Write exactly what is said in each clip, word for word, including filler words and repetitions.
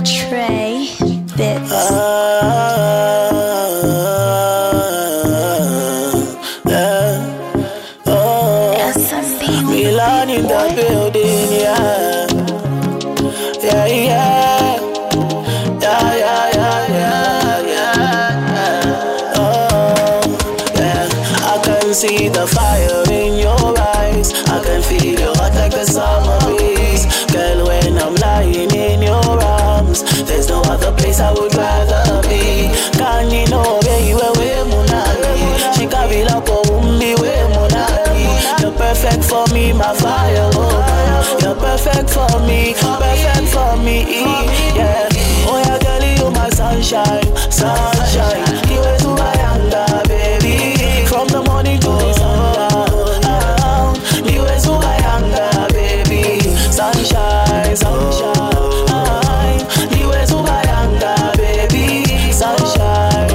Trey Bits. Ah, yeah. Oh, S M B. Milan in the building, yeah. Yeah, yeah. Yeah, yeah, yeah, yeah, yeah. Oh, yeah. I can see the fire in your eyes. I can feel you hot like the summer breeze. Girl, when I'm lying in your arms, there's no other place I would rather be. Can you know, baby, where we're Munani? She can be like a umbi, where Munani. You're perfect for me, my fire, oh. You're perfect for me, perfect for me, yeah. Oh, yeah, girl, you my sunshine, sunshine. You way to my anger, baby. From the morning to the sundown. You way to my anger, baby. Sunshine, sunshine. You way to my anger, baby. Sunshine,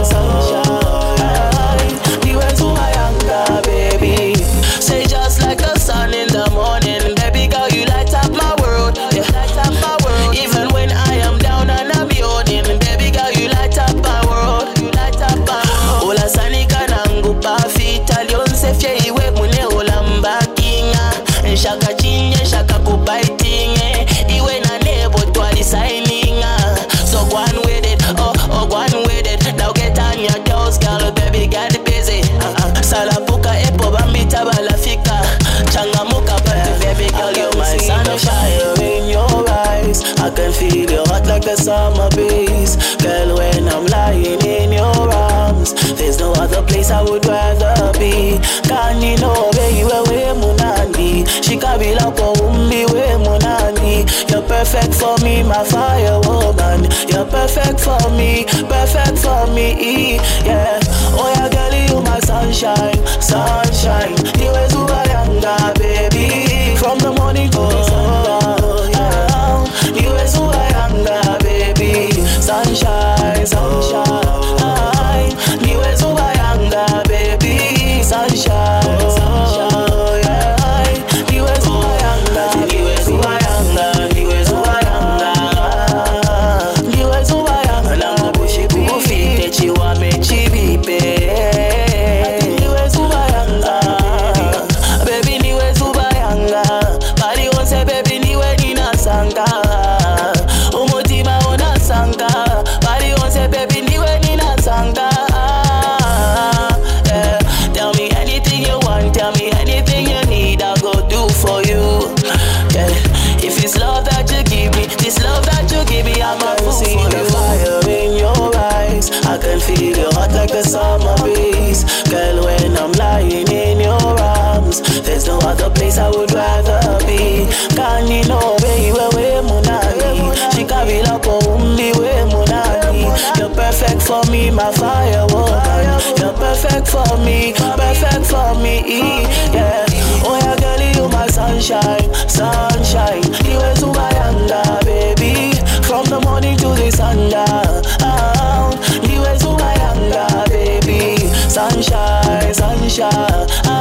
sunshine. You way to my anger, baby. Say just like the sun in the morning, baby girl, you light up my world. Yeah, light up my world. Even when I am down and I'm yawning, baby girl, you light up my world. You light up my world. Ola sanika nangu pafi Italian se fye iwe mune ola mbakinga. Shaka chinye shaka kubaitinge. Iwe na nebo twali signinga. So go on with it, oh, oh, go on with it. Now get on your toes, girl, baby, get busy. Uh-uh. Salapuka epo bambita balafika. Changamuka pati, baby girl, you my sunshine in your eyes. I can feel you hot like the summer breeze. Girl, when I'm lying in your arms, there's no other place I would rather be. Can you know, baby, where we're Munani? She can be like a umbi, we're Munani. You're perfect for me, my fire woman. You're perfect for me, perfect for me, yeah. Oh, yeah, girl, you my sunshine, sunshine. You way to my anger, baby. From the morning to the sundown, yeah. You way to my anger, baby. Sunshine, sunshine. You way to my anger, baby. Sunshine, sunshine, yeah. You way to my anger, you way to my anger, you way to my anger. You way to my anger, now push it, push it, that you want me to be paid. You way to my anger, baby, you way to my anger. Body won't say, baby, you way nina sanga. Umutima ona sanga. Body won't say, baby, you way nina sanga. Yeah. Tell me anything you want, tell me anything you need, I'll go do for you. Yeah. If it's love that you give me, this love that you give me, I'm a fool see for the you. Fire in your eyes, I can feel you hot like the summer breeze. Girl, when I'm lying in your arms, there's no other place I would rather be. Can you know, baby, where we're Munani? She can be like a umbi, we're Munani. You're perfect for me, my fire woman. You're perfect for me, perfect for me, yeah. Oh, yeah, girl, you my sunshine, sunshine. You way to my anger, baby. From the morning to the sundown, you way to my anger, baby. Sunshine, sunshine.